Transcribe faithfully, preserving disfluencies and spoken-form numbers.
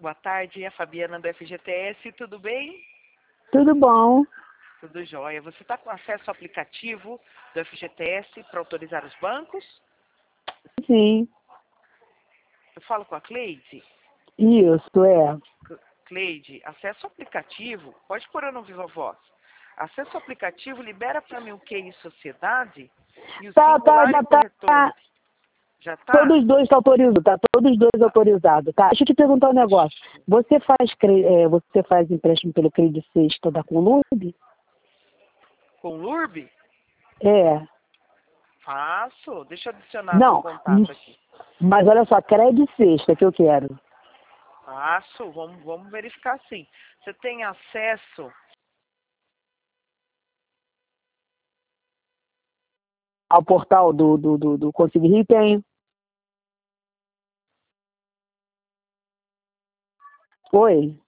Boa tarde, é a Fabiana do F G T S, tudo bem? Tudo bom. Tudo jóia. Você está com acesso ao aplicativo do F G T S para autorizar os bancos? Sim. Eu falo com a Cleide. Isso, é. Cleide, acesso ao aplicativo, pode pôr eu no Viva Voz. Acesso ao aplicativo, libera para mim o Q I Sociedade e o Tá, singular tá, já e corretor. tá. Já tá? Todos os dois estão autorizados, tá? Todos os dois autorizados, tá? Deixa eu te perguntar um negócio. Você faz, cre- é, você faz empréstimo pelo Crédito Sexta da Conlurb? Com Lurb? É. Faço. Deixa eu adicionar seu Não, contato aqui. mas olha só, Crédito Sexta que eu quero. Faço. Vamos, vamos verificar sim. Você tem acesso Ao portal do, do, do, do Consigo Rio? Tenho. Oi?